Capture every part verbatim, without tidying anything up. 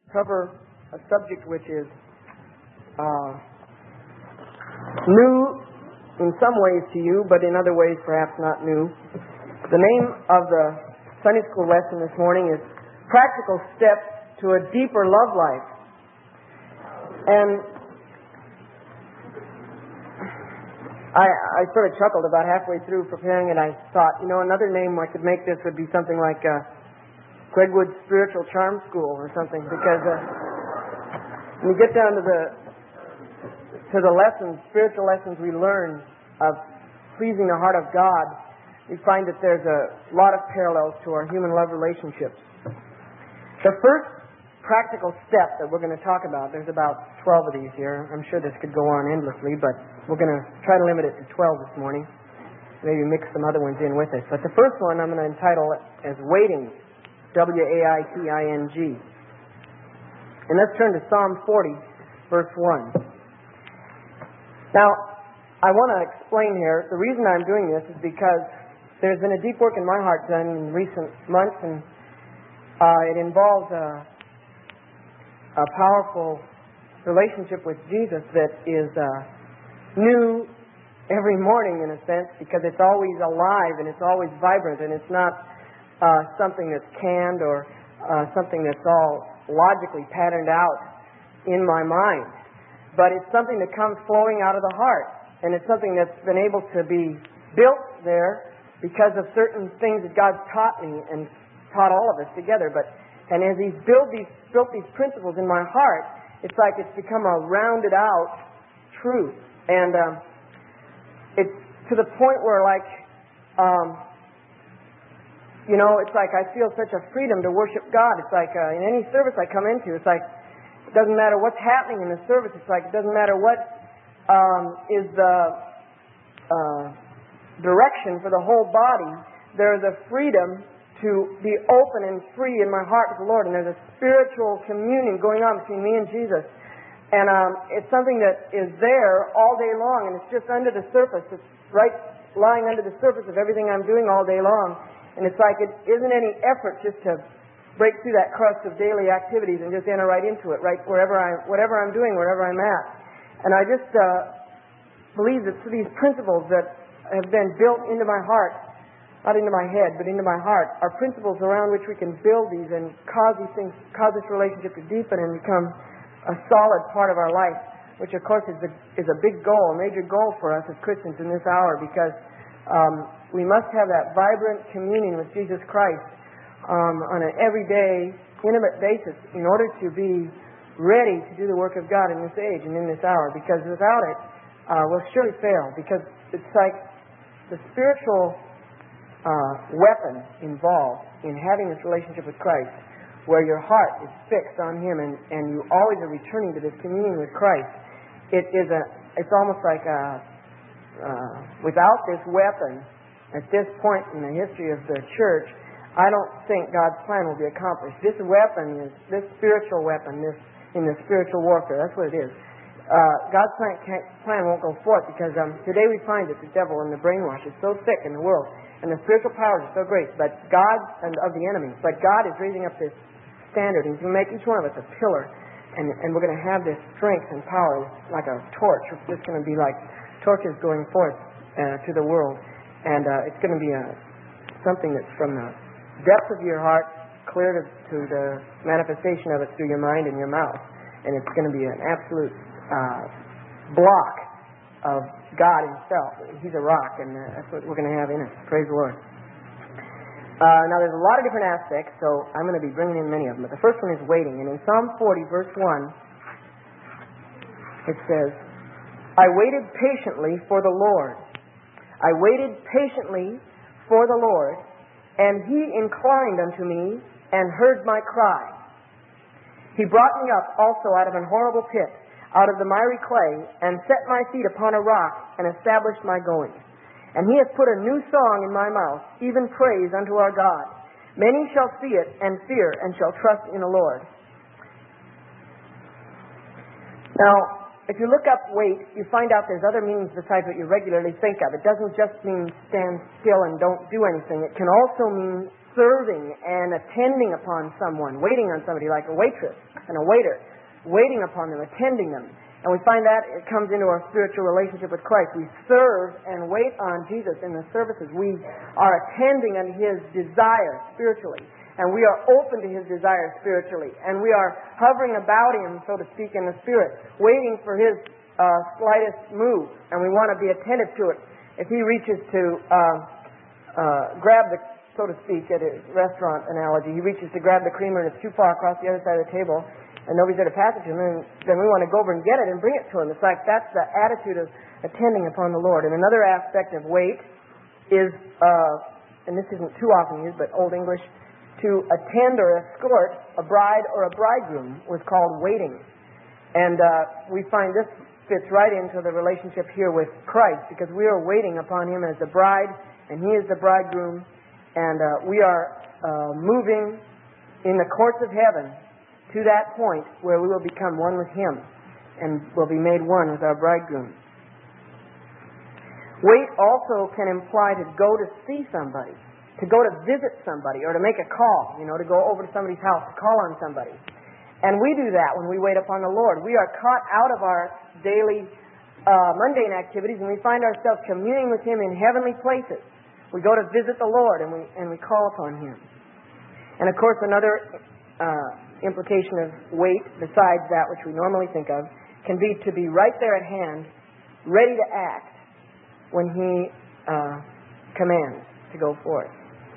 cover a subject which is uh, new in some ways to you, but in other ways perhaps not new. The name of the Sunday school lesson this morning is Practical Steps to a Deeper Love Life. And I, I sort of chuckled about halfway through preparing it. I thought, you know, another name I could make this would be something like uh, Craigwood Spiritual Charm School or something, because uh, when you get down to the to the lessons, spiritual lessons we learn of pleasing the heart of God, we find that there's a lot of parallels to our human love relationships. The first practical step that we're going to talk about, there's about twelve of these here. I'm sure this could go on endlessly, but we're going to try to limit it to twelve this morning. Maybe mix some other ones in with it. But the first one I'm going to entitle as Waiting, W A I T I N G. And let's turn to Psalm forty, verse one. Now, I want to explain here, the reason I'm doing this is because there's been a deep work in my heart done in recent months, and uh, it involves a, a powerful relationship with Jesus that is uh, new every morning in a sense, because it's always alive and it's always vibrant, and it's not uh, something that's canned or uh, something that's all logically patterned out in my mind. But it's something that comes flowing out of the heart, and it's something that's been able to be built there because of certain things that God's taught me and taught all of us together. But and as He's built these built these principles in my heart, it's like it's become a rounded out truth, and um, it's to the point where, like, um, you know, it's like I feel such a freedom to worship God. It's like uh, in any service I come into, it's like it doesn't matter what's happening in the service. It's like it doesn't matter what um, is the uh, direction for the whole body. There's a freedom to be open and free in my heart with the Lord, and there's a spiritual communion going on between me and Jesus. And um, it's something that is there all day long, and it's just under the surface. It's right lying under the surface of everything I'm doing all day long. And it's like it isn't any effort just to break through that crust of daily activities and just enter right into it, right wherever I, whatever I'm doing, wherever I'm at. And I just uh, believe that through these principles that have been built into my heart, not into my head, but into my heart, are principles around which we can build these and cause these things, cause this relationship to deepen and become a solid part of our life, which of course is a, is a big goal, a major goal for us as Christians in this hour, because um, we must have that vibrant communion with Jesus Christ um, on an everyday, intimate basis in order to be ready to do the work of God in this age and in this hour, because without it, uh, we'll surely fail, because it's like the spiritual uh, weapon involved in having this relationship with Christ, where your heart is fixed on Him and, and you always are returning to this communion with Christ. It is a, it's almost like a, uh, without this weapon, at this point in the history of the church, I don't think God's plan will be accomplished. This weapon is, this spiritual weapon, this in the spiritual warfare, that's what it is. Uh, God's plan, can't, plan won't go forth because um, today we find that the devil and the brainwash is so thick in the world, and the spiritual powers are so great, but God, and of the enemy, but God is raising up this standard, and He's going to make each one of us a pillar, and, and we're going to have this strength and power like a torch. It's just going to be like torches going forth uh, to the world, and uh, it's going to be a, something that's from the depth of your heart clear to, to the manifestation of it through your mind and your mouth, and it's going to be an absolute uh, block of God Himself. He's a rock, and uh, that's what we're going to have in it. Praise the Lord. Uh, now, there's a lot of different aspects, so I'm going to be bringing in many of them. But the first one is waiting. And in Psalm forty, verse one, it says, I waited patiently for the Lord. I waited patiently for the Lord, and He inclined unto me and heard my cry. He brought me up also out of an horrible pit, out of the miry clay, and set my feet upon a rock, and established my goings. And He hath put a new song in my mouth, even praise unto our God. Many shall see it and fear, and shall trust in the Lord. Now, if you look up wait, you find out there's other meanings besides what you regularly think of. It doesn't just mean stand still and don't do anything. It can also mean serving and attending upon someone, waiting on somebody like a waitress and a waiter, waiting upon them, attending them. And we find that it comes into our spiritual relationship with Christ. We serve and wait on Jesus in the services. We are attending on His desire spiritually. And we are open to His desire spiritually. And we are hovering about Him, so to speak, in the Spirit, waiting for His uh, slightest move. And we want to be attentive to it. If He reaches to uh, uh, grab the, so to speak, at a restaurant analogy, He reaches to grab the creamer and it's too far across the other side of the table and nobody's there to pass it to Him, then, then we want to go over and get it and bring it to Him. It's like that's the attitude of attending upon the Lord. And another aspect of wait is, uh, and this isn't too often used, but Old English, to attend or escort a bride or a bridegroom was called waiting. And uh, we find this fits right into the relationship here with Christ, because we are waiting upon Him as the bride and He is the bridegroom, and uh, we are uh, moving in the courts of heaven to that point where we will become one with Him and will be made one with our bridegroom. Wait also can imply to go to see somebody, to go to visit somebody, or to make a call, you know, to go over to somebody's house, to call on somebody. And we do that when we wait upon the Lord. We are caught out of our daily uh, mundane activities, and we find ourselves communing with Him in heavenly places. We go to visit the Lord, and we and we call upon Him. And of course, another uh, implication of wait, besides that which we normally think of, can be to be right there at hand, ready to act when He uh, commands to go forth.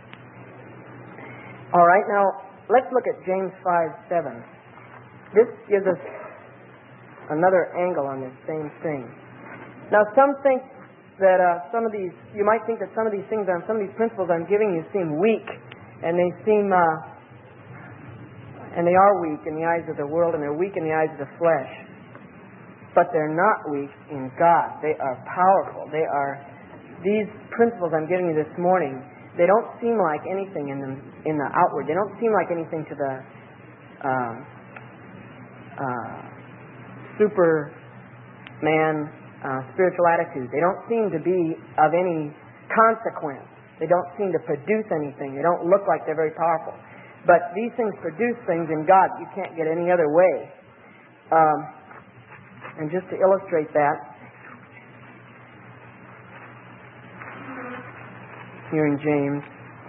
All right, now let's look at James five seven. This gives us another angle on this same thing. Now, some think that uh, some of these, you might think that some of these things, on some of these principles I'm giving you seem weak, and they seem, uh, and they are weak in the eyes of the world, and they're weak in the eyes of the flesh. But they're not weak in God. They are powerful. They are, these principles I'm giving you this morning, they don't seem like anything in the, in the outward. They don't seem like anything to the uh, uh, Superman uh, spiritual attitude. They don't seem to be of any consequence. They don't seem to produce anything. They don't look like they're very powerful. But these things produce things in God you can't get any other way. Um, and just to illustrate that, here in James,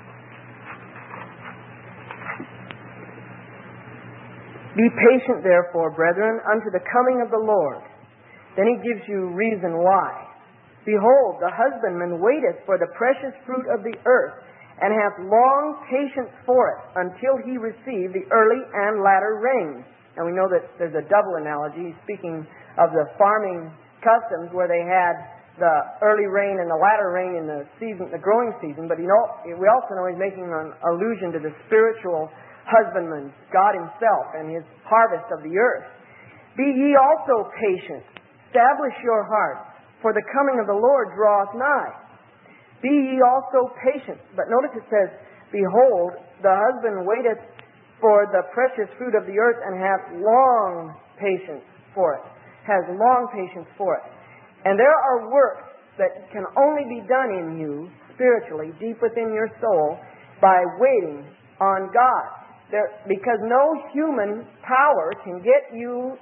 be patient, therefore, brethren, unto the coming of the Lord. Then he gives you reason why. Behold, the husbandman waiteth for the precious fruit of the earth, and hath long patience for it, until he receive the early and latter rain. And we know that there's a double analogy. He's speaking of the farming customs where they had the early rain and the latter rain in the season, the growing season. But you know, we also know he's making an allusion to the spiritual husbandman, God Himself, and His harvest of the earth. Be ye also patient. Establish your hearts, for the coming of the Lord draweth nigh. Be ye also patient. But notice it says, behold, the husband waiteth for the precious fruit of the earth, and hath long patience for it. Has long patience for it. And there are works that can only be done in you, spiritually, deep within your soul, by waiting on God. There, because no human power can get you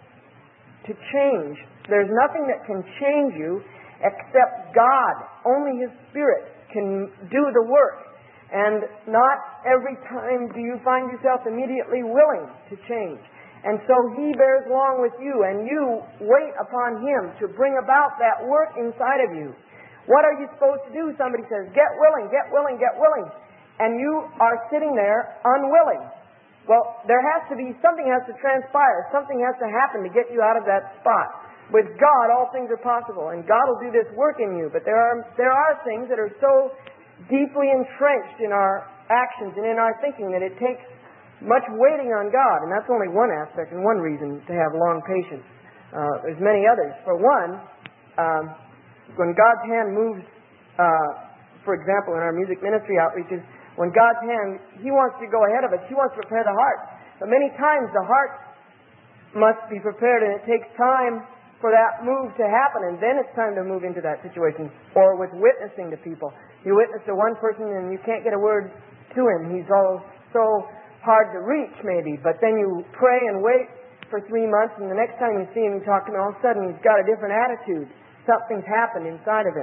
to change. There's nothing that can change you except God. Only His Spirit can do the work. And not every time do you find yourself immediately willing to change. And so He bears along with you, and you wait upon Him to bring about that work inside of you. What are you supposed to do? Somebody says, get willing, get willing, get willing. And you are sitting there unwilling. Well, there has to be, something has to transpire. Something has to happen to get you out of that spot. With God, all things are possible, and God will do this work in you. But there are there are things that are so deeply entrenched in our actions and in our thinking that it takes much waiting on God. And that's only one aspect and one reason to have long patience. Uh, there's many others. For one, um, when God's hand moves, uh, for example, in our music ministry outreaches, when God's hand, He wants to go ahead of us. He wants to prepare the heart. But many times the heart must be prepared, and it takes time for that move to happen, and then it's time to move into that situation. Or with witnessing to people. You witness to one person and you can't get a word to him. He's all so hard to reach, maybe. But then you pray and wait for three months, and the next time you see him, you talk to him, all of a sudden he's got a different attitude. Something's happened inside of him.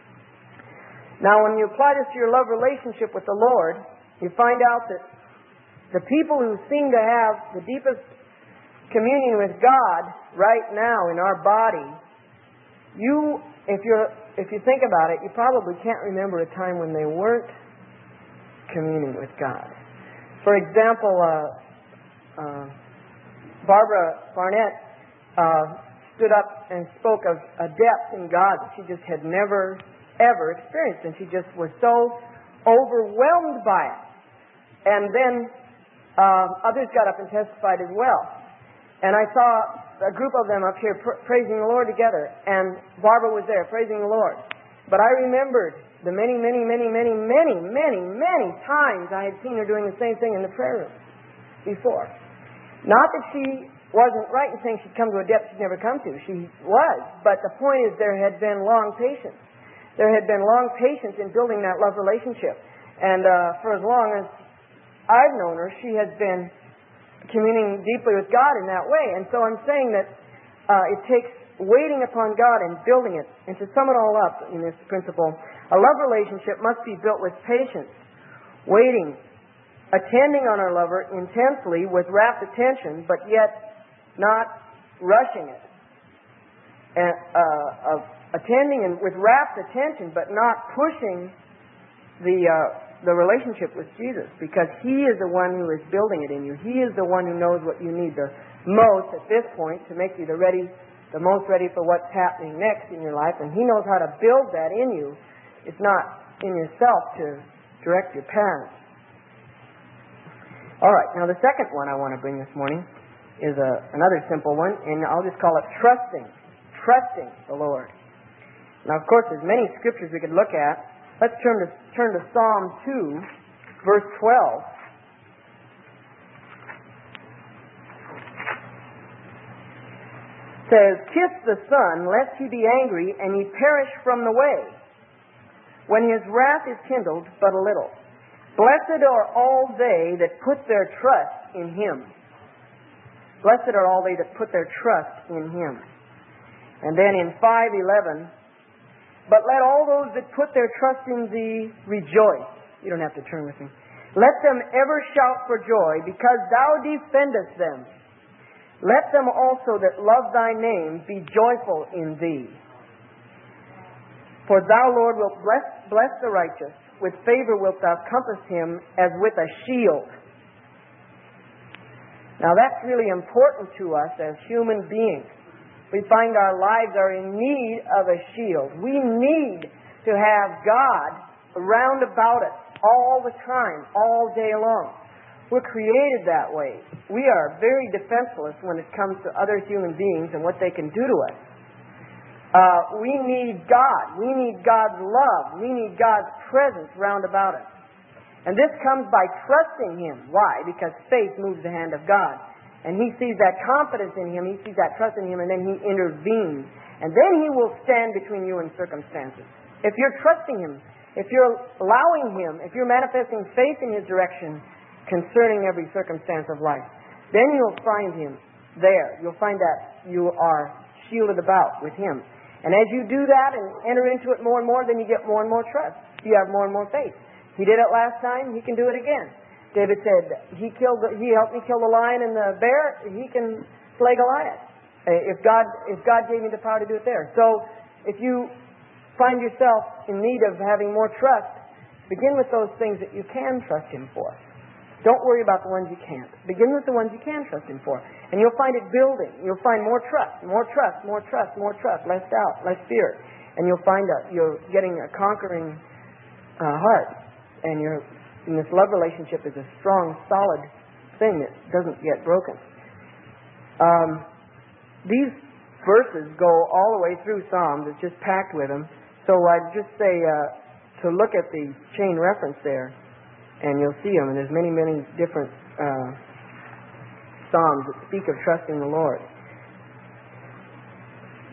Now, when you apply this to your love relationship with the Lord, you find out that the people who seem to have the deepest communion with God right now in our body, you, if you're, if you think about it, you probably can't remember a time when they weren't communing with God. For example, uh, uh, Barbara Barnett uh, stood up and spoke of a depth in God that she just had never, ever experienced, and she just was so overwhelmed by it. And then uh, others got up and testified as well. And I saw a group of them up here pr- praising the Lord together. And Barbara was there praising the Lord. But I remembered the many, many, many, many, many, many, many times I had seen her doing the same thing in the prayer room before. Not that she wasn't right in saying she'd come to a depth she'd never come to. She was. But the point is there had been long patience. There had been long patience in building that love relationship. And uh, for as long as I've known her, she has been communing deeply with God in that way. And so I'm saying that uh, it takes waiting upon God and building it. And to sum it all up in this principle, a love relationship must be built with patience, waiting, attending on our lover intensely with rapt attention, but yet not rushing it. And, uh, of attending and with rapt attention, but not pushing the uh, the relationship with Jesus, because He is the one who is building it in you. He is the one who knows what you need the most at this point to make you the ready, the most ready for what's happening next in your life, and He knows how to build that in you. It's not in yourself to direct your parents. All right, now the second one I want to bring this morning is a, another simple one, and I'll just call it trusting. Trusting the Lord. Now, of course, there's many scriptures we could look at. Let's turn to, turn to Psalm two, verse twelve. It says, "Kiss the Son, lest he be angry, and ye perish from the way, when his wrath is kindled but a little. Blessed are all they that put their trust in Him." Blessed are all they that put their trust in Him. And then in five eleven, "But let all those that put their trust in Thee rejoice." You don't have to turn with me. "Let them ever shout for joy, because Thou defendest them. Let them also that love Thy name be joyful in Thee. For Thou, Lord, wilt bless, bless the righteous. With favor wilt Thou compass him as with a shield." Now that's really important to us as human beings. We find our lives are in need of a shield. We need to have God around about us all the time, all day long. We're created that way. We are very defenseless when it comes to other human beings and what they can do to us. Uh, we need God. We need God's love. We need God's presence round about us. And this comes by trusting Him. Why? Because faith moves the hand of God. And He sees that confidence in Him, He sees that trust in Him, and then He intervenes. And then He will stand between you and circumstances. If you're trusting Him, if you're allowing Him, if you're manifesting faith in His direction concerning every circumstance of life, then you'll find Him there. You'll find that you are shielded about with Him. And as you do that and enter into it more and more, then you get more and more trust. You have more and more faith. He did it last time, He can do it again. David said, he killed. The, he helped me kill the lion and the bear. He can slay Goliath. If God, if God gave me the power to do it there. So, if you find yourself in need of having more trust, begin with those things that you can trust Him for. Don't worry about the ones you can't. Begin with the ones you can trust Him for, and you'll find it building. You'll find more trust, more trust, more trust, more trust, less doubt, less fear, and you'll find that you're getting a conquering uh, heart, and you're. And this love relationship is a strong, solid thing that doesn't get broken. Um, these verses go all the way through Psalms. It's just packed with them. So I'd just say uh, to look at the chain reference there, and you'll see them. And there's many, many different uh, Psalms that speak of trusting the Lord.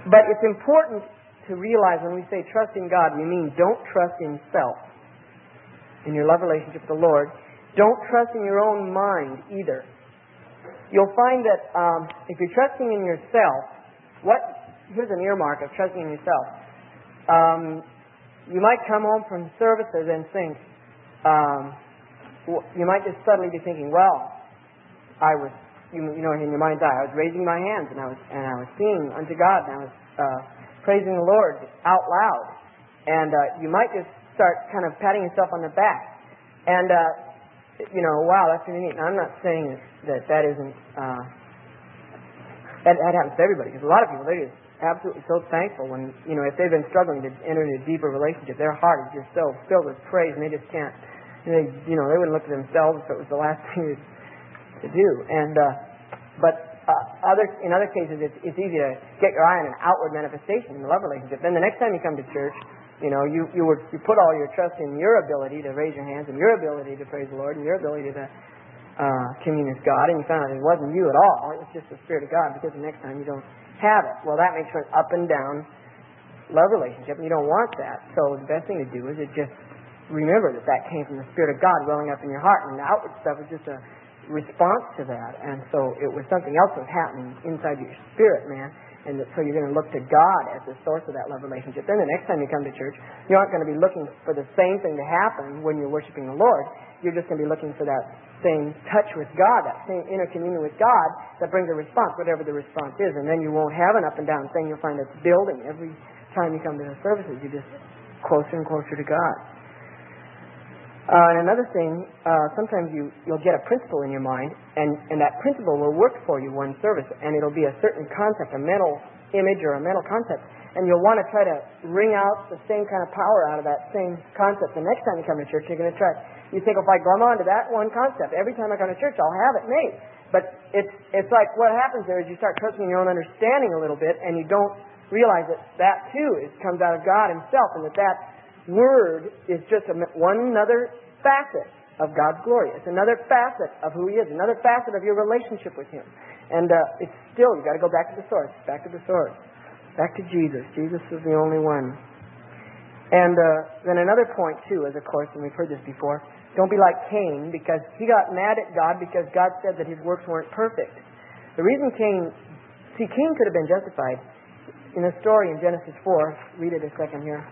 But it's important to realize when we say trust in God, we mean don't trust in self. In your love relationship with the Lord, don't trust in your own mind either. You'll find that um, if you're trusting in yourself, what here's an earmark of trusting in yourself. Um, you might come home from services and think, um, you might just suddenly be thinking, well, I was, you, you know, in your mind's eye, I was raising my hands and I was and I was singing unto God and I was uh, praising the Lord out loud, and uh, you might just start kind of patting yourself on the back, and uh, you know, wow, that's really neat. Now, I'm not saying that that, that isn't uh, that, that happens to everybody, because a lot of people, they just absolutely so thankful when, you know, if they've been struggling to enter into a deeper relationship, their heart is just so filled with praise, and they just can't, they, you know, they wouldn't look at themselves if it was the last thing to do. And uh, but uh, other in other cases, it's, it's easy to get your eye on an outward manifestation in the love relationship. Then the next time you come to church, you know, you you would you put all your trust in your ability to raise your hands and your ability to praise the Lord and your ability to uh, commune with God, and you found out it wasn't you at all. It was just the Spirit of God, because the next time you don't have it. Well, that makes for an up and down love relationship, and you don't want that. So the best thing to do is to just remember that that came from the Spirit of God welling up in your heart, and the outward stuff was just a response to that. And so it was something else that was happening inside your spirit, man. And that, so you're going to look to God as the source of that love relationship. Then the next time you come to church, you aren't going to be looking for the same thing to happen when you're worshiping the Lord. You're just going to be looking for that same touch with God, that same inner communion with God that brings a response, whatever the response is. And then you won't have an up and down thing. You'll find it's building. Every time you come to the services, you're just closer and closer to God. Uh, and another thing, uh, sometimes you, you'll get a principle in your mind, and, and that principle will work for you one service, and it'll be a certain concept, a mental image or a mental concept, and you'll want to try to wring out the same kind of power out of that same concept. The next time you come to church, you're going to try, you think, if I glom on to that one concept, every time I come to church, I'll have it made. But it's, it's like what happens there is you start trusting your own understanding a little bit, and you don't realize that that too is, comes out of God Himself, and that that Word is just a, one another facet of God's glory. It's another facet of who He is, another facet of your relationship with Him. And uh, it's still, you've got to go back to the source, back to the source, back to Jesus. Jesus is the only one. And uh, then another point, too, is, of course, and we've heard this before, don't be like Cain, because he got mad at God because God said that his works weren't perfect. The reason Cain, see, Cain could have been justified. In a story in Genesis four, read it a second here.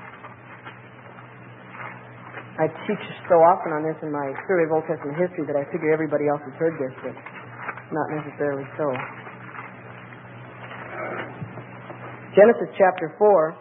I teach so often on this in my survey of Old Testament history that I figure everybody else has heard this, but not necessarily so. Genesis chapter four,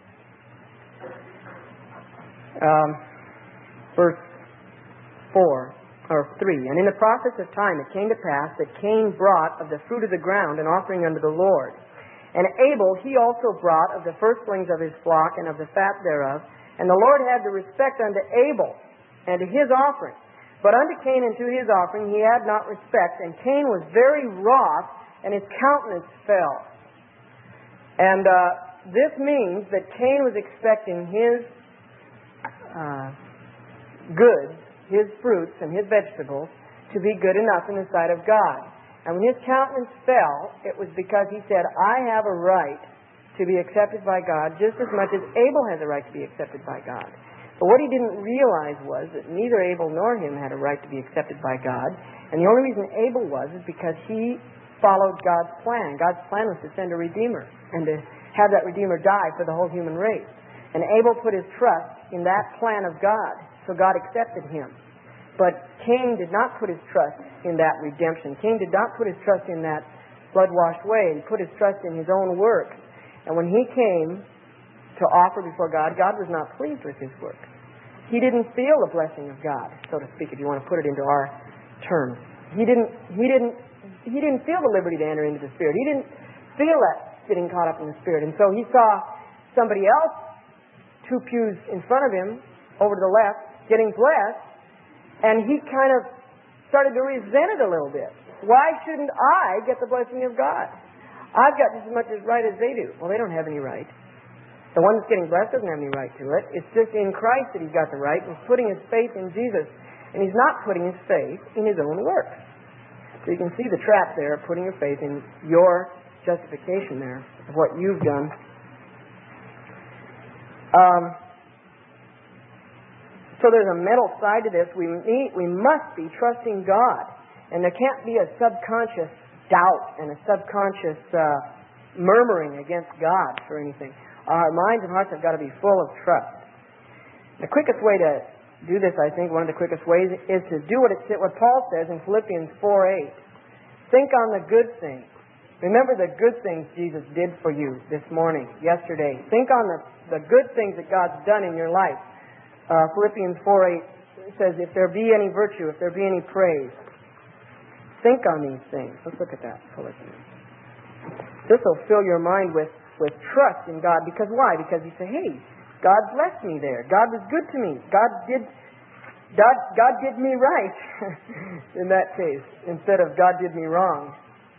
um, verse four, or three. And in the process of time it came to pass that Cain brought of the fruit of the ground an offering unto the Lord. And Abel he also brought of the firstlings of his flock and of the fat thereof. And the Lord had the respect unto Abel and to his offering. But unto Cain and to his offering he had not respect. And Cain was very wroth, and his countenance fell. And uh, this means that Cain was expecting his uh, goods, his fruits and his vegetables, to be good enough in the sight of God. And when his countenance fell, it was because he said, I have a right to be accepted by God just as much as Abel has a right to be accepted by God. But what he didn't realize was that neither Abel nor him had a right to be accepted by God. And the only reason Abel was is because he followed God's plan. God's plan was to send a Redeemer and to have that Redeemer die for the whole human race. And Abel put his trust in that plan of God, so God accepted him. But Cain did not put his trust in that redemption. Cain did not put his trust in that blood-washed way. He put his trust in his own works. And when he came to offer before God, God was not pleased with his work. He didn't feel the blessing of God, so to speak, if you want to put it into our terms. He didn't he didn't he didn't feel the liberty to enter into the Spirit. He didn't feel that getting caught up in the Spirit. And so he saw somebody else two pews in front of him, over to the left, getting blessed, and he kind of started to resent it a little bit. Why shouldn't I get the blessing of God? I've got just as much right as they do. Well, they don't have any right. The one that's getting blessed doesn't have any right to it. It's just in Christ that he's got the right. He's putting his faith in Jesus. And he's not putting his faith in his own works. So you can see the trap there, putting your faith in your justification there. of what you've done. Um, so there's a mental side to this. We need, we must be trusting God. And there can't be a subconscious doubt and a subconscious uh, murmuring against God for anything. Our minds and hearts have got to be full of trust. The quickest way to do this, I think, one of the quickest ways, is to do what, it, what Paul says in Philippians four eight. Think on the good things. Remember the good things Jesus did for you this morning, yesterday. Think on the, the good things that God's done in your life. Uh, Philippians four eight says, if there be any virtue, if there be any praise, think on these things. Let's look at that, Philippians. This will fill your mind with, with trust in God. Because why? Because you say, hey, God blessed me there. God was good to me. God did God, God did me right in that case, instead of God did me wrong.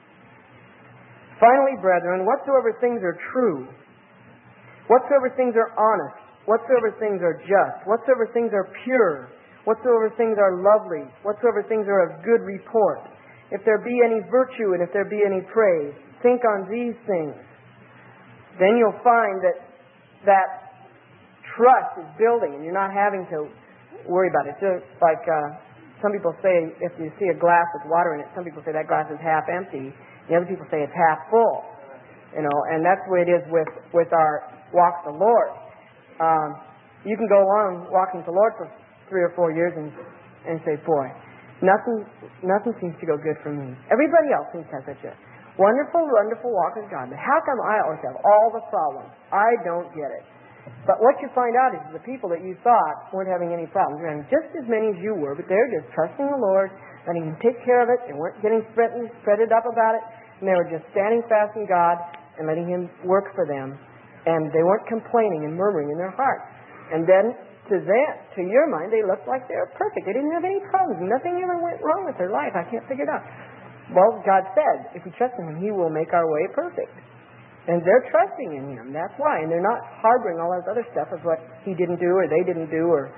Finally, brethren, whatsoever things are true, whatsoever things are honest, whatsoever things are just, whatsoever things are pure, whatsoever things are lovely, whatsoever things are of good report, if there be any virtue and if there be any praise, think on these things. Then you'll find that that trust is building and you're not having to worry about it. It's like uh, some people say, if you see a glass with water in it, some people say that glass is half empty. The other people say it's half full. You know, and that's the way it is with, with our walk with the Lord. Um, you can go along walking with the Lord for three or four years and and say, boy, nothing nothing seems to go good for me. Everybody else seems to have such a wonderful, wonderful walk with God. But how come I always have all the problems? I don't get it. But what you find out is the people that you thought weren't having any problems were having just as many as you were, but they're just trusting the Lord, letting Him take care of it. They weren't getting spreaded, spreaded up about it, and they were just standing fast in God and letting Him work for them. And they weren't complaining and murmuring in their hearts. And then, to them, to your mind, they looked like they were perfect. They didn't have any problems. Nothing ever went wrong with their life. I can't figure it out. Well, God said, if we trust in Him, He will make our way perfect. And they're trusting in Him. That's why. And they're not harboring all that other stuff of what He didn't do or they didn't do or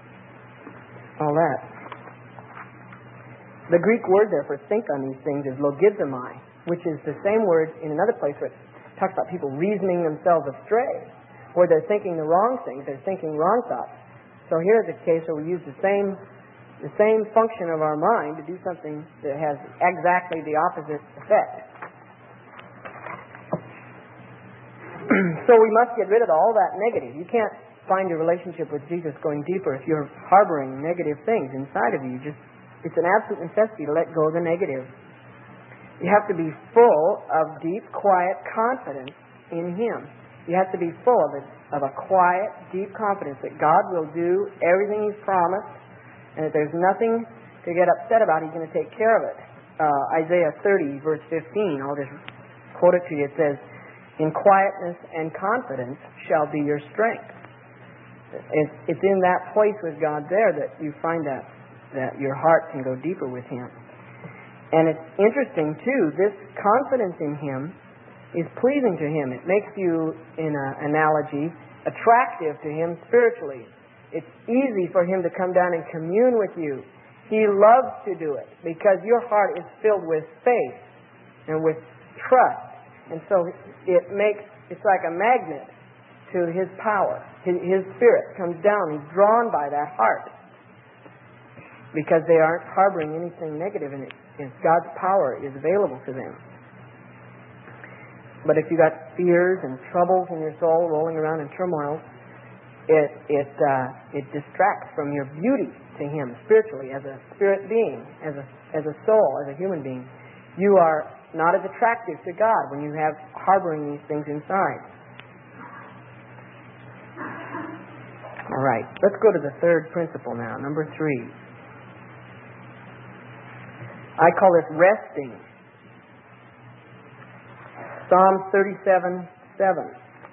all that. The Greek word there for think on these things is logizomai, which is the same word in another place where it talks about people reasoning themselves astray, where they're thinking the wrong things, they're thinking wrong thoughts. So here's a case where we use the same the same function of our mind to do something that has exactly the opposite effect. So we must get rid of all that negative. You can't find your relationship with Jesus going deeper if you're harboring negative things inside of you. Just it's an absolute necessity to let go of the negative. You have to be full of deep, quiet confidence in Him. You have to be full of, it, of a quiet, deep confidence that God will do everything He's promised, and that there's nothing to get upset about. He's going to take care of it. Uh, Isaiah thirty, verse fifteen, I'll just quote it to you. It says, in quietness and confidence shall be your strength. It's in that place with God there that you find that, that your heart can go deeper with Him. And it's interesting, too, this confidence in Him is pleasing to Him. It makes you, in an analogy, attractive to Him spiritually. It's easy for Him to come down and commune with you. He loves to do it because your heart is filled with faith and with trust. And so it makes, it's like a magnet to His power. His, his Spirit comes down. He's drawn by that heart because they aren't harboring anything negative in it. It's God's power is available to them. But if you got fears and troubles in your soul rolling around in turmoil, it it uh, it distracts from your beauty to Him spiritually as a spirit being, as a as a soul, as a human being. You are not as attractive to God when you have harboring these things inside. All right, let's go to the third principle now, number three. I call this resting. Psalm thirty-seven seven.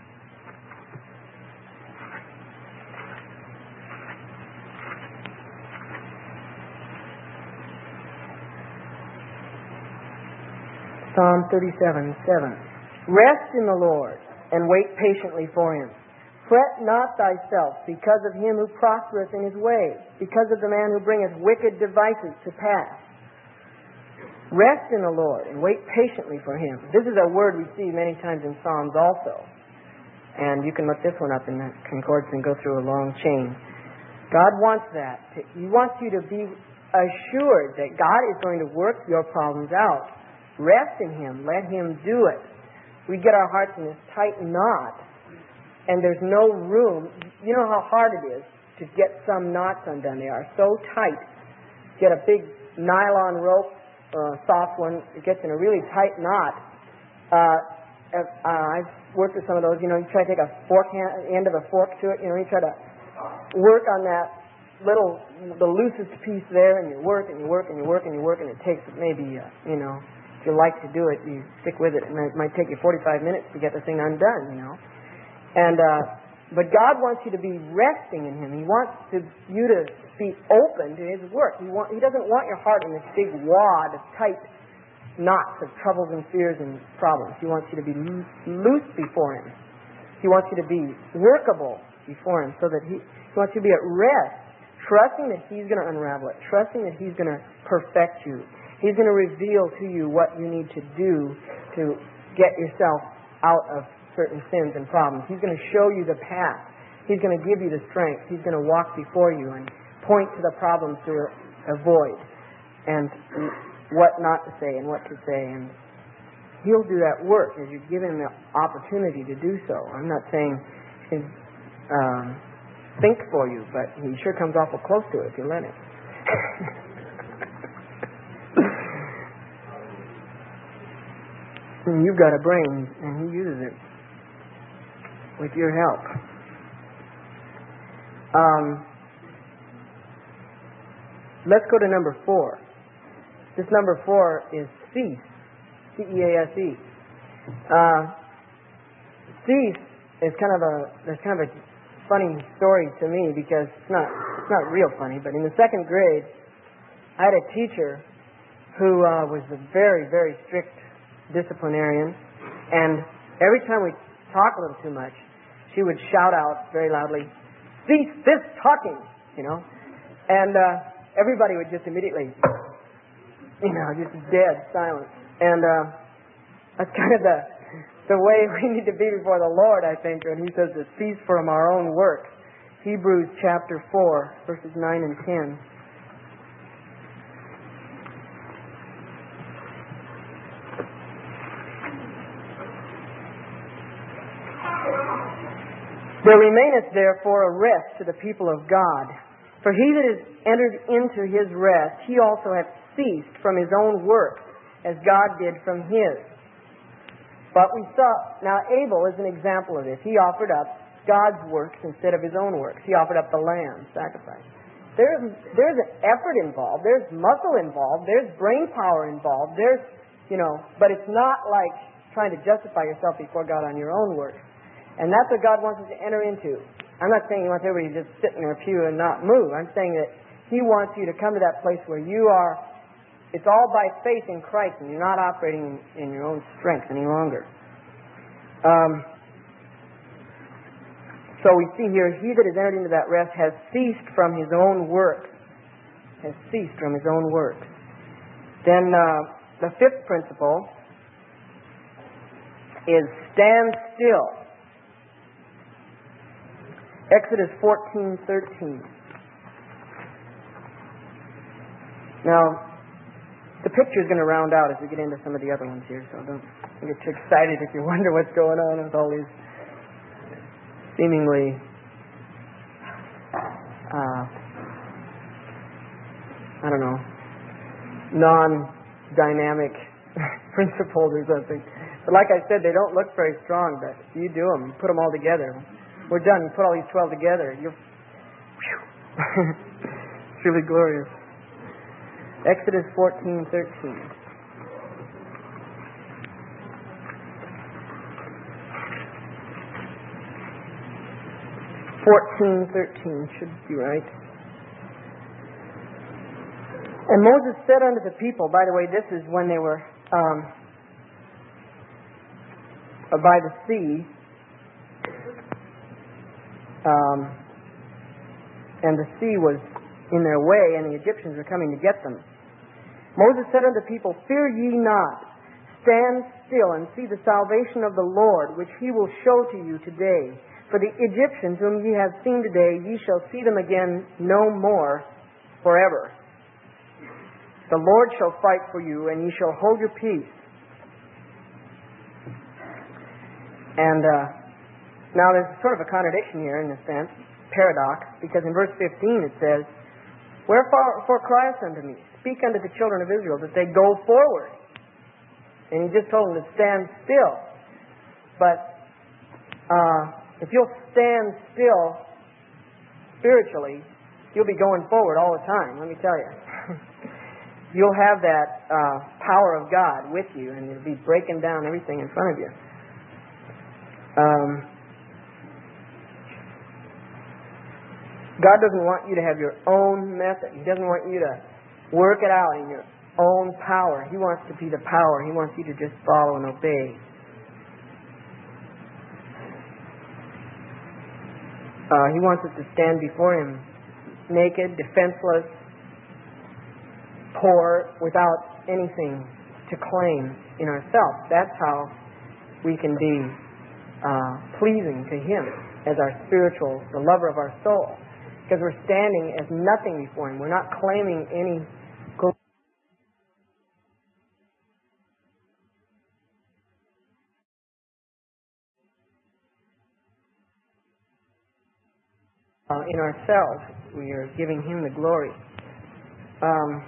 Psalm thirty-seven seven. Rest in the Lord and wait patiently for Him. Fret not thyself because of him who prospereth in his way, because of the man who bringeth wicked devices to pass. Rest in the Lord and wait patiently for Him. This is a word we see many times in Psalms also. And you can look this one up in the concordance and go through a long chain. God wants that. He wants you to be assured that God is going to work your problems out. Rest in Him. Let Him do it. We get our hearts in this tight knot, and there's no room. You know how hard it is to get some knots undone. They are so tight. Get a big nylon rope, or a soft one. It gets in a really tight knot. Uh, uh, I've worked with some of those. You know, you try to take a fork hand, end of a fork to it. You know, you try to work on that little, the loosest piece there, and you work and you work and you work and you work, and it takes maybe, uh, you know, if you like to do it, you stick with it, and it might take you forty-five minutes to get the thing undone, you know. And uh, but God wants you to be resting in Him. He wants to, you to be open to His work. He want, He doesn't want your heart in this big wad of tight knots of troubles and fears and problems. He wants you to be loose before Him. He wants you to be workable before Him, so that He, he wants you to be at rest, trusting that He's going to unravel it, trusting that He's going to perfect you. He's going to reveal to you what you need to do to get yourself out of certain sins and problems. He's going to show you the path. He's going to give you the strength. He's going to walk before you and point to the problems to avoid and what not to say and what to say. And He'll do that work as you give Him the opportunity to do so. I'm not saying He can um, think for you, but He sure comes awful close to it if you let Him. And you've got a brain, and He uses it with your help. Um, let's go to number four. This number four is cease. C E A S E. Uh, cease is kind of a, there's kind of a funny story to me, because it's not, it's not real funny, but in the second grade, I had a teacher who uh, was a very, very strict disciplinarian, and every time we talk a little too much, she would shout out very loudly, "Cease this talking!" You know, and uh, everybody would just immediately, you know, just dead silence. And uh, that's kind of the the way we need to be before the Lord, I think, when He says to cease from our own works. Hebrews chapter four, verses nine and ten. There remaineth therefore a rest to the people of God. For he that is entered into his rest, he also hath ceased from his own works, as God did from his. But we saw, now Abel is an example of this. He offered up God's works instead of his own works. He offered up the lamb sacrifice. There's, there's an effort involved. There's muscle involved. There's brain power involved. There's, you know, but it's not like trying to justify yourself before God on your own works. And that's what God wants us to enter into. I'm not saying He wants everybody to just sit in their pew and not move. I'm saying that He wants you to come to that place where you are, it's all by faith in Christ, and you're not operating in your own strength any longer. Um, so we see here, he that is entered into that rest has ceased from his own works. Has ceased from his own works. Then uh, the fifth principle is stand still. Exodus fourteen thirteen. Now, the picture is going to round out as we get into some of the other ones here, so don't get too excited if you wonder what's going on with all these seemingly uh, I don't know, non-dynamic principles or something. But like I said, they don't look very strong, but you do them, you put them all together. We're done. You put all these twelve together. You're it's really glorious. Exodus fourteen thirteen. Fourteen thirteen should be right. And Moses said unto the people. By the way, this is when they were um, by the sea. Um, and the sea was in their way, and the Egyptians were coming to get them. Moses said unto the people, Fear ye not, stand still and see the salvation of the Lord, which he will show to you today. For the Egyptians whom ye have seen today, ye shall see them again no more forever. The Lord shall fight for you, and ye shall hold your peace. And uh, now there's sort of a contradiction here in a sense, paradox, because in verse fifteen it says, Wherefore criest unto me? Speak unto the children of Israel that they go forward. And he just told them to stand still. But uh, if you'll stand still spiritually, you'll be going forward all the time, let me tell you. You'll have that uh, power of God with you, and you'll be breaking down everything in front of you. Um, God doesn't want you to have your own method. He doesn't want you to work it out in your own power. He wants to be the power. He wants you to just follow and obey. Uh, he wants us to stand before Him naked, defenseless, poor, without anything to claim in ourselves. That's how we can be uh, pleasing to Him as our spiritual, the lover of our soul. Because we're standing as nothing before Him. We're not claiming any glory. Uh, in ourselves, we are giving Him the glory. Um,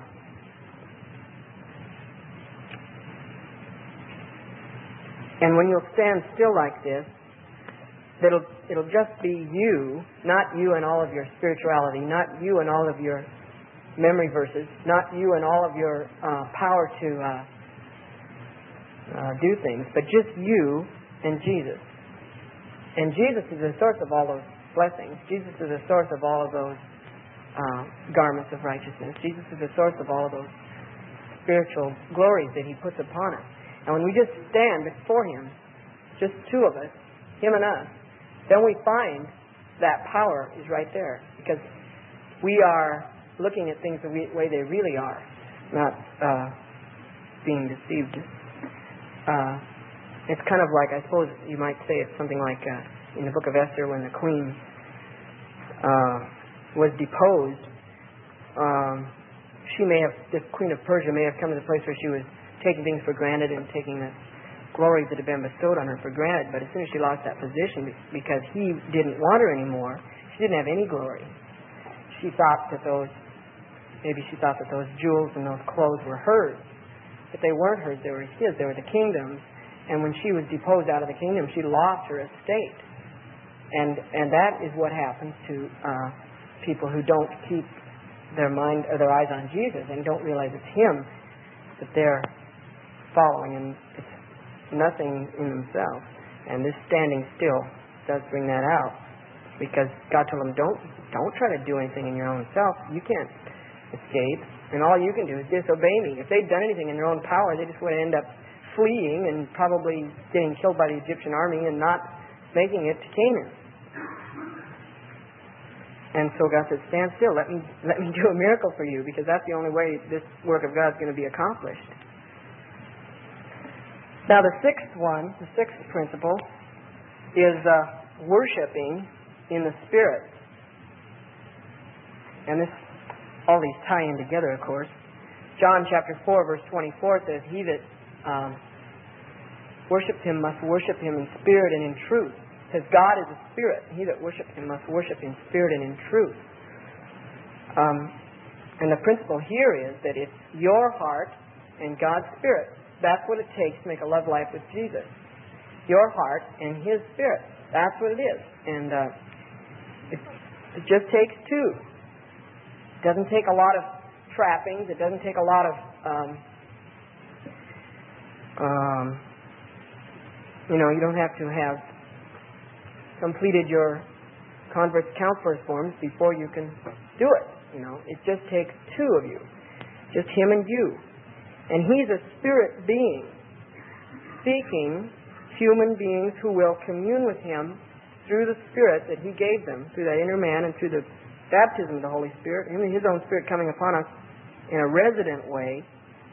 and when you'll stand still like this, it'll it'll just be you, not you and all of your spirituality, not you and all of your memory verses, not you and all of your uh, power to uh, uh, do things, but just you and Jesus. And Jesus is the source of all those blessings. Jesus is the source of all of those uh, garments of righteousness. Jesus is the source of all of those spiritual glories that He puts upon us. And when we just stand before Him, just two of us, Him and us, then we find that power is right there. Because we are looking at things the way they really are, not uh, being deceived. Uh, it's kind of like, I suppose you might say it's something like uh, in the book of Esther when the queen uh, was deposed. Um, she may have, the queen of Persia may have come to the place where she was taking things for granted and taking the glories that had been bestowed on her for granted. But as soon as she lost that position, because he didn't want her anymore, she didn't have any glory. She thought that those, maybe she thought that those jewels and those clothes were hers. But they weren't hers, they were his, they were the kingdom's. And when she was deposed out of the kingdom, she lost her estate. And and that is what happens to uh, people who don't keep their mind or their eyes on Jesus and don't realize it's Him that they're following, and it's nothing in themselves. And this standing still does bring that out, because God told them, don't don't try to do anything in your own self. You can't escape, and all you can do is disobey me. If they'd done anything in their own power, they just would end up fleeing and probably getting killed by the Egyptian army and not making it to Canaan. And so God said, stand still, let me let me do a miracle for you, because that's the only way this work of God is going to be accomplished. Now the sixth one, the sixth principle, is uh, worshiping in the Spirit. And this, all these tie in together, of course. John chapter four, verse twenty-four says, He that um, worships Him must worship Him in spirit and in truth. It says God is a spirit. He that worships Him must worship in spirit and in truth. Um, and the principle here is that it's your heart and God's Spirit. That's what it takes to make a love life with Jesus. Your heart and His Spirit. That's what it is. And uh, it, it just takes two. It doesn't take a lot of trappings. It doesn't take a lot of, um, um, you know, you don't have to have completed your converts counselors forms before you can do it. You know, it just takes two of you. Just Him and you. And He's a spirit being, seeking human beings who will commune with Him through the Spirit that He gave them, through that inner man and through the baptism of the Holy Spirit, His own Spirit coming upon us in a resident way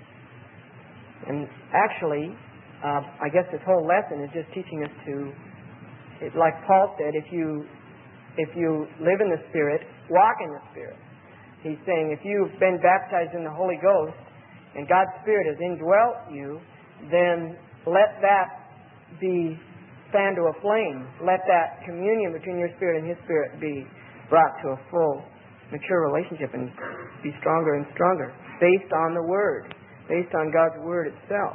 And actually, uh, I guess this whole lesson is just teaching us to, it, like Paul said, if you if you live in the Spirit, walk in the Spirit. He's saying if you've been baptized in the Holy Ghost and God's Spirit has indwelt you, then let that be fanned to a flame. Let that communion between your spirit and His Spirit be brought to a full, mature relationship and be stronger and stronger, based on the Word, based on God's Word itself.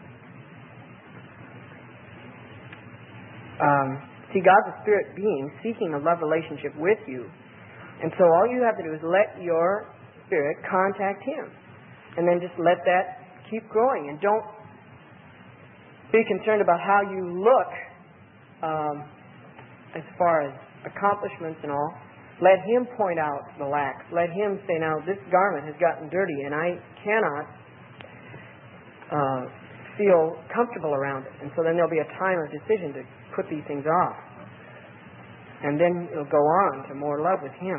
Um, see, God's a Spirit being seeking a love relationship with you. And so all you have to do is let your spirit contact Him. And then just let that keep growing. And don't be concerned about how you look um, as far as accomplishments and all. Let Him point out the lacks. Let Him say, now this garment has gotten dirty and I cannot uh, feel comfortable around it. And so then there'll be a time of decision to put these things off. And then it'll go on to more love with Him.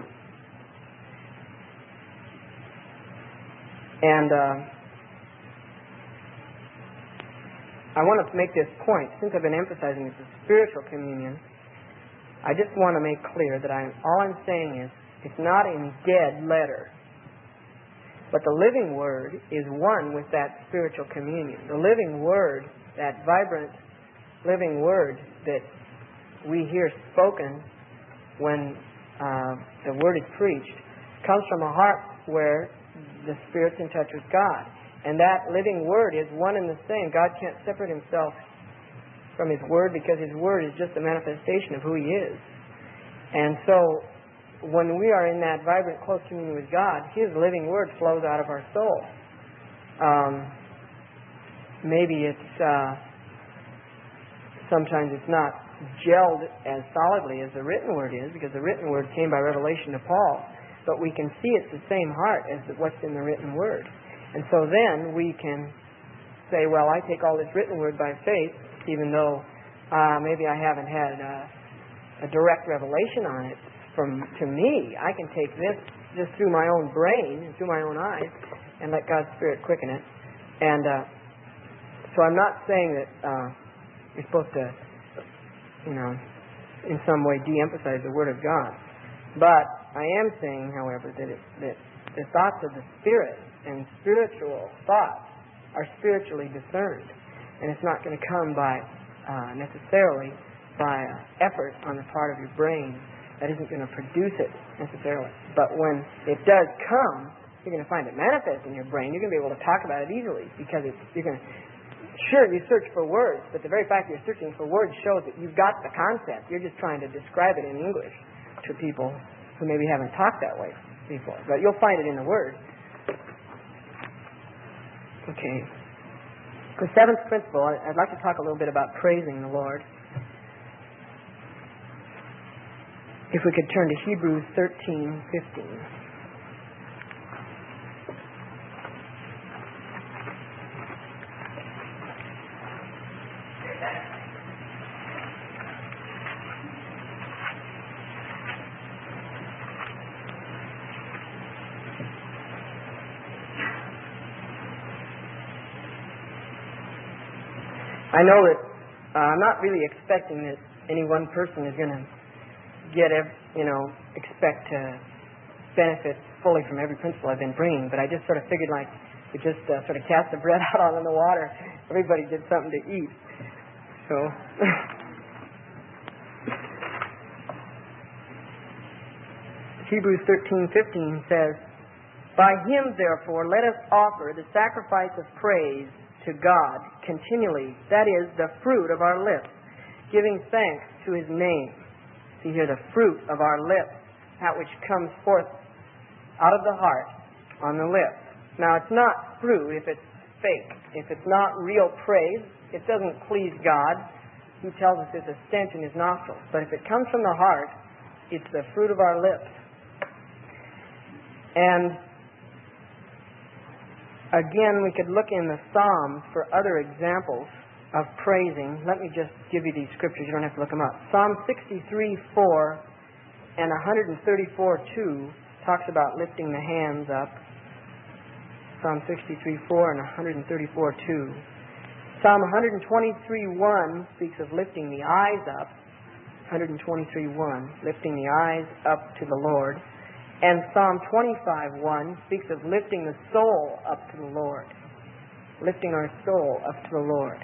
And uh, I want to make this point, since I've been emphasizing it's a spiritual communion, I just want to make clear that I'm, all I'm saying is it's not in dead letter. But the living Word is one with that spiritual communion. The living Word, that vibrant living Word that we hear spoken when uh, the Word is preached, comes from a heart where the Spirit's in touch with God. And that living Word is one and the same. God can't separate Himself from His Word because His Word is just a manifestation of who He is. And so when we are in that vibrant, close communion with God, His living Word flows out of our soul. Um, maybe it's uh, sometimes it's not gelled as solidly as the written Word is, because the written Word came by revelation to Paul, but we can see it's the same heart as what's in the written Word. And so then we can say, well, I take all this written Word by faith, even though uh, maybe I haven't had uh, a direct revelation on it from to me. I can take this just through my own brain and through my own eyes and let God's Spirit quicken it. And uh, so I'm not saying that uh, you're supposed to, you know, in some way de-emphasize the Word of God. But I am saying, however, that, it, that the thoughts of the Spirit and spiritual thoughts are spiritually discerned. And it's not going to come by, uh, necessarily, by uh, effort on the part of your brain that isn't going to produce it necessarily. But when it does come, you're going to find it manifest in your brain. You're going to be able to talk about it easily, because it's, you're going to, sure, you search for words, but the very fact that you're searching for words shows that you've got the concept. You're just trying to describe it in English to people who maybe haven't talked that way before. But you'll find it in the Word. Okay. The seventh principle, I'd like to talk a little bit about praising the Lord. If we could turn to Hebrews thirteen fifteen. I know that uh, I'm not really expecting that any one person is going to get, every, you know, expect to benefit fully from every principle I've been bringing, but I just sort of figured like we just uh, sort of cast the bread out on the water. Everybody did something to eat. So, Hebrews thirteen fifteen says, "By Him, therefore, let us offer the sacrifice of praise to God continually, that is, the fruit of our lips, giving thanks to His name." See here, the fruit of our lips, that which comes forth out of the heart on the lips. Now, it's not fruit if it's fake. If it's not real praise, it doesn't please God. He tells us it's a stench in His nostrils. But if it comes from the heart, it's the fruit of our lips. And again, we could look in the Psalms for other examples of praising. Let me just give you these scriptures. You don't have to look them up. Psalm sixty-three four and one thirty-four two talks about lifting the hands up. Psalm sixty-three four and one thirty-four two. Psalm one twenty-three one speaks of lifting the eyes up. one twenty-three one, lifting the eyes up to the Lord. And Psalm twenty-five one speaks of lifting the soul up to the Lord. Lifting our soul up to the Lord.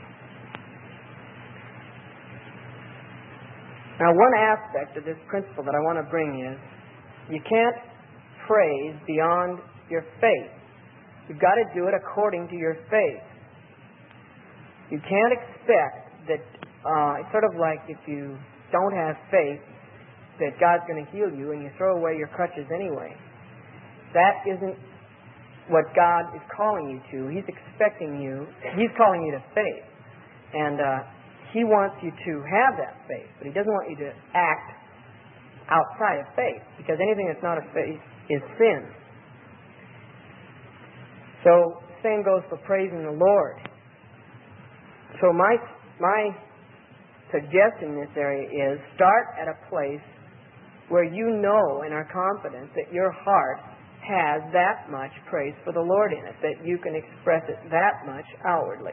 Now, one aspect of this principle that I want to bring is you can't praise beyond your faith. You've got to do it according to your faith. You can't expect that, uh, it's sort of like if you don't have faith that God's going to heal you and you throw away your crutches anyway. That isn't what God is calling you to. He's expecting you, He's calling you to faith. And uh, He wants you to have that faith, but He doesn't want you to act outside of faith, because anything that's not of faith is sin. So, same goes for praising the Lord. So my my suggestion in this area is start at a place where you know and are confident that your heart has that much praise for the Lord in it, that you can express it that much outwardly.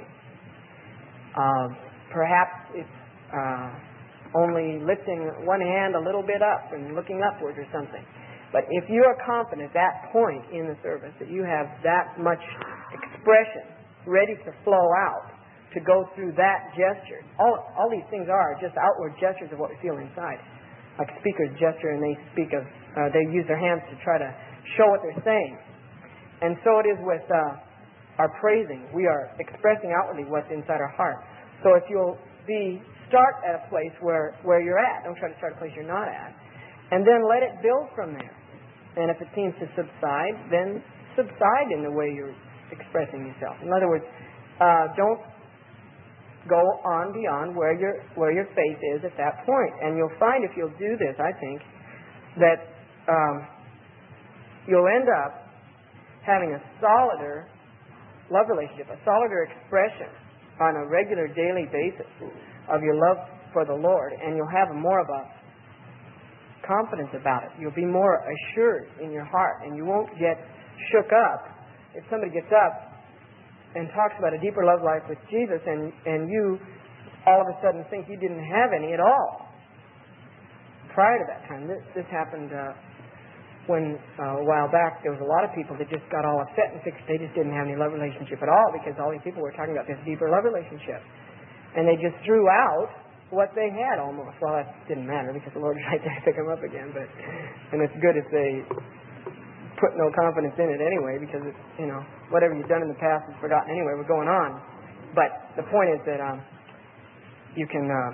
Um, perhaps it's uh, only lifting one hand a little bit up and looking upward or something. But if you are confident at that point in the service that you have that much expression ready to flow out, to go through that gesture, all, all these things are just outward gestures of what we feel inside. Like speakers gesture and they speak of, uh, they use their hands to try to show what they're saying. And so it is with uh, our praising. We are expressing outwardly what's inside our heart. So if you'll be, start at a place where, where you're at. Don't try to start a place you're not at. And then let it build from there. And if it seems to subside, then subside in the way you're expressing yourself. In other words, uh, don't go on beyond where your where your faith is at that point. And you'll find if you'll do this, I think, that um, you'll end up having a solider love relationship, a solider expression on a regular daily basis of your love for the Lord, and you'll have more of a confidence about it. You'll be more assured in your heart, and you won't get shook up if somebody gets up and talks about a deeper love life with Jesus, and, and you all of a sudden think you didn't have any at all. Prior to that time, this, this happened uh, when uh, a while back there was a lot of people that just got all upset and fixed they just didn't have any love relationship at all, because all these people were talking about this deeper love relationship. And they just threw out what they had almost. Well, that didn't matter because the Lord was right there to pick them up again, but and it's good if they put no confidence in it anyway, because it's, you know, whatever you've done in the past is forgotten anyway. We're going on. But the point is that um, you can uh,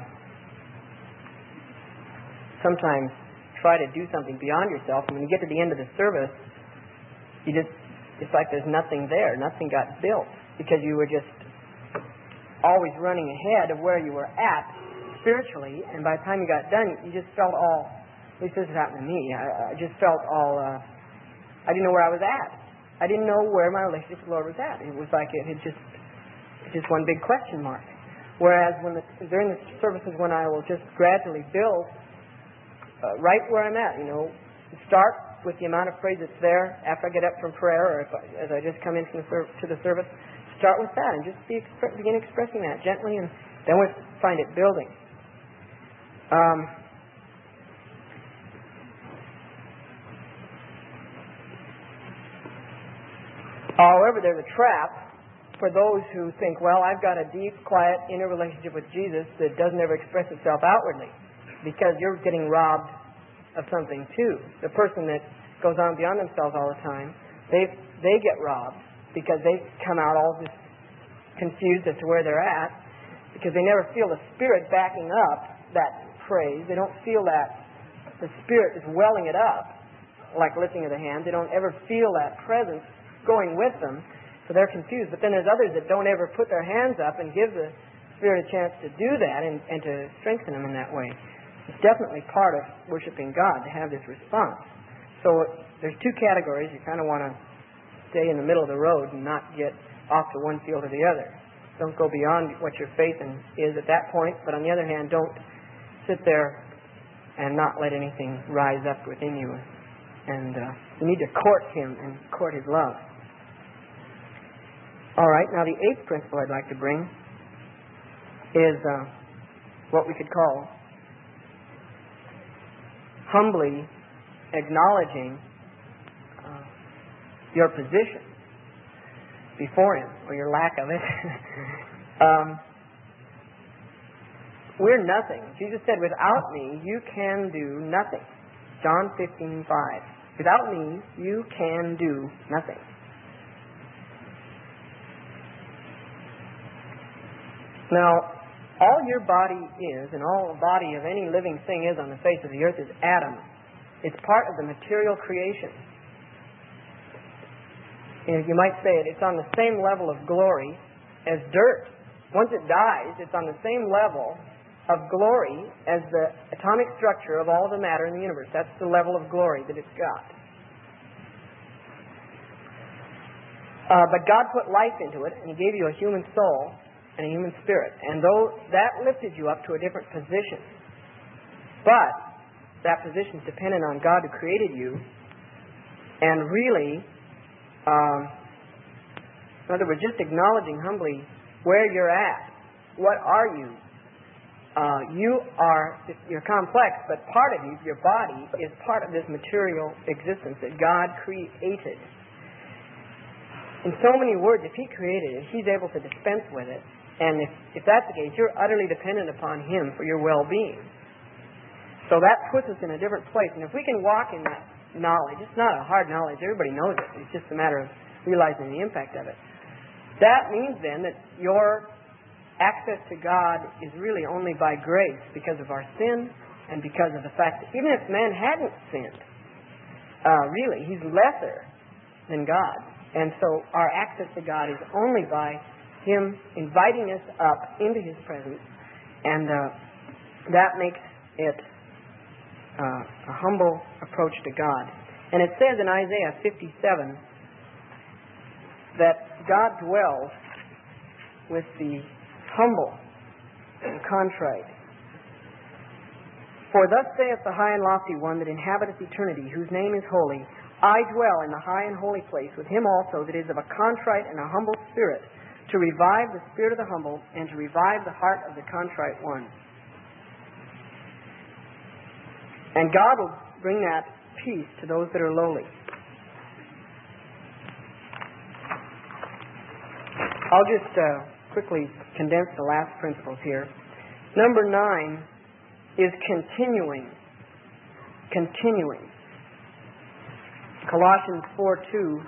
sometimes try to do something beyond yourself, and when you get to the end of the service, you just, it's like there's nothing there. Nothing got built, because you were just always running ahead of where you were at spiritually, and by the time you got done, you just felt all, at least this has happened to me, I, I just felt all, uh, I didn't know where I was at. I didn't know where my relationship with the Lord was at. It was like it had just, just one big question mark. Whereas when the, during the services when I will just gradually build uh, right where I'm at, you know, start with the amount of praise that's there after I get up from prayer, or if I, as I just come into the ser- to the service, start with that and just be expre- begin expressing that gently, and then we find it building. Um, However, there's a trap for those who think, well, I've got a deep, quiet, inner relationship with Jesus that doesn't ever express itself outwardly, because you're getting robbed of something too. The person that goes on beyond themselves all the time, they they get robbed because they come out all just confused as to where they're at, because they never feel the Spirit backing up that praise. They don't feel that the Spirit is welling it up like lifting of the hands. They don't ever feel that presence going with them, so they're confused. But then there's others that don't ever put their hands up and give the Spirit a chance to do that and, and to strengthen them in that way. It's definitely part of worshiping God to have this response. So there's two categories. You kind of want to stay in the middle of the road and not get off to one field or the other. Don't go beyond what your faith in, is at that point, but on the other hand, don't sit there and not let anything rise up within you. And uh, you need to court Him and court His love. All right, now the eighth principle I'd like to bring is uh, what we could call humbly acknowledging uh, your position before Him, or your lack of it. um, we're nothing. Jesus said, without me, you can do nothing. John fifteen five. Without me, you can do nothing. Now, all your body is, and all the body of any living thing is on the face of the earth, is Adam. It's part of the material creation. And you might say it, it's on the same level of glory as dirt. Once it dies, it's on the same level of glory as the atomic structure of all the matter in the universe. That's the level of glory that it's got. Uh, but God put life into it, and He gave you a human soul and a human spirit. And though that lifted you up to a different position, but that position is dependent on God who created you, and really, um, in other words, just acknowledging humbly where you're at. What are you? Uh, you are, you're complex, but part of you, your body, is part of this material existence that God created. In so many words, if He created it, He's able to dispense with it. And if, if that's the case, you're utterly dependent upon Him for your well-being. So that puts us in a different place. And if we can walk in that knowledge, it's not a hard knowledge, everybody knows it. It's just a matter of realizing the impact of it. That means then that your access to God is really only by grace because of our sin and because of the fact that even if man hadn't sinned, uh, really, he's lesser than God. And so our access to God is only by Him inviting us up into His presence, and uh, that makes it uh, a humble approach to God. And it says in Isaiah fifty-seven that God dwells with the humble and contrite. For thus saith the high and lofty one that inhabiteth eternity, whose name is holy, I dwell in the high and holy place with him also that is of a contrite and a humble spirit, to revive the spirit of the humble and to revive the heart of the contrite one. And God will bring that peace to those that are lowly. I'll just uh, quickly condense the last principles here. Number nine is continuing. Continuing. Colossians four two.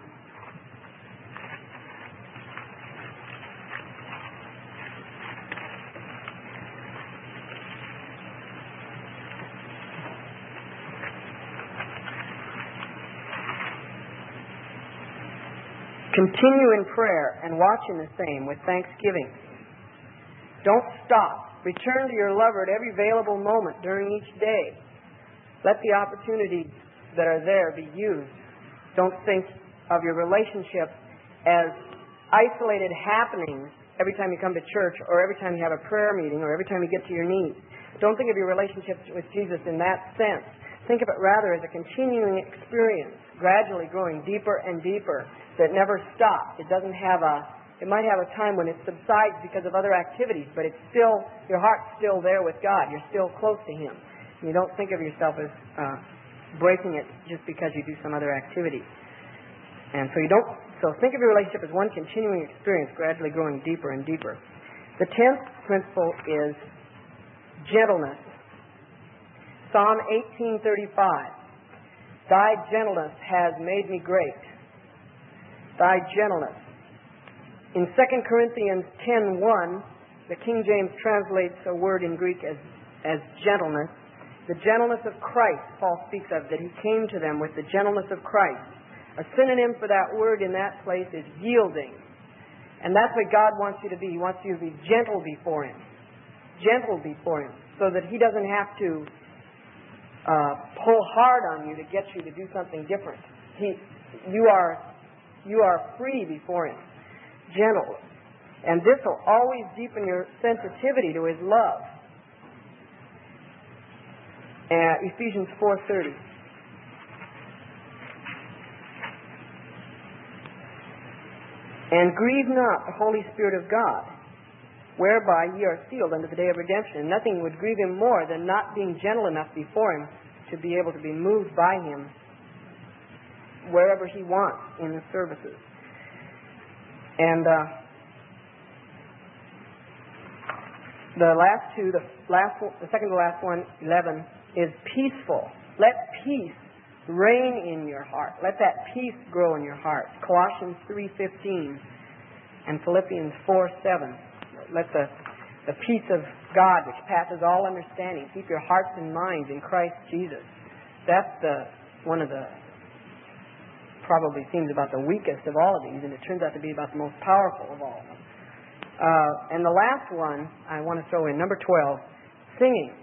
Continue in prayer and watch in the same with thanksgiving. Don't stop. Return to your lover at every available moment during each day. Let the opportunities that are there be used. Don't think of your relationship as isolated happenings every time you come to church or every time you have a prayer meeting or every time you get to your knees. Don't think of your relationship with Jesus in that sense. Think of it rather as a continuing experience, gradually growing deeper and deeper, that never stops. It doesn't have a, it might have a time when it subsides because of other activities, but it's still, your heart's still there with God. You're still close to Him. And you don't think of yourself as uh, breaking it just because you do some other activity. And so you don't, so think of your relationship as one continuing experience, gradually growing deeper and deeper. The tenth principle is gentleness. Psalm eighteen thirty-five. Thy gentleness has made me great. Thy gentleness. In Second Corinthians ten one, the King James translates a word in Greek as, as gentleness. The gentleness of Christ, Paul speaks of, that He came to them with the gentleness of Christ. A synonym for that word in that place is yielding. And that's what God wants you to be. He wants you to be gentle before Him. Gentle before Him. So that He doesn't have to uh, pull hard on you to get you to do something different. He, you are, you are free before Him. Gentle. And this will always deepen your sensitivity to His love. Uh, Ephesians four thirty. And grieve not the Holy Spirit of God, whereby ye are sealed unto the day of redemption. And nothing would grieve him more than not being gentle enough before him to be able to be moved by him wherever he wants in the services. And uh, the last two, the last, the second to last one, eleven, is peaceful. Let peace reign in your heart. Let that peace grow in your heart. Colossians three fifteen and Philippians four seven. Let the, the peace of God, which passes all understanding, keep your hearts and minds in Christ Jesus. That's the one of the probably seems about the weakest of all of these, and it turns out to be about the most powerful of all of them. Uh, and the last one I want to throw in, number twelve, singing.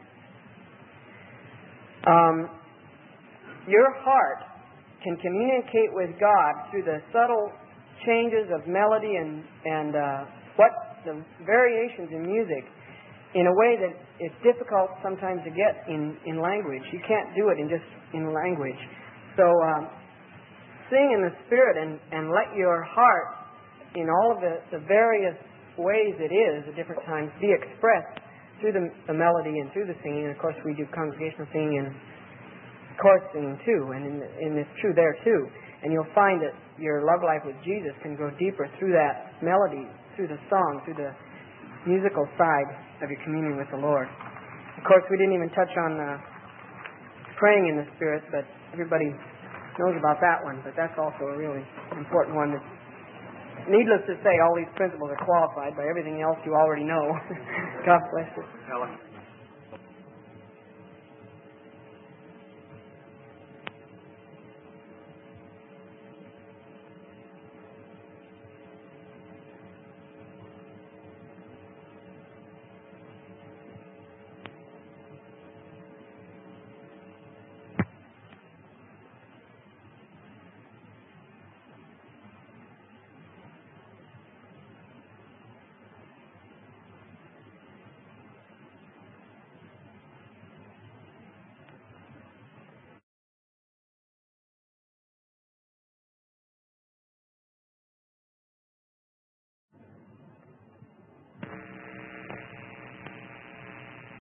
Um, your heart can communicate with God through the subtle changes of melody and, and uh, what the variations in music in a way that it's difficult sometimes to get in, in language. You can't do it in just in language. So um, sing in the Spirit and, and let your heart, in all of the, the various ways it is at different times, be expressed through the, the melody and through the singing. And of course we do congregational singing and chorus singing too, and, in, and it's true there too. And you'll find that your love life with Jesus can go deeper through that melody, through the song, through the musical side of your communion with the Lord. Of course, we didn't even touch on uh, praying in the Spirit, but everybody knows about that one. But that's also a really important one. That's, needless to say, all these principles are qualified by everything else you already know. God bless you.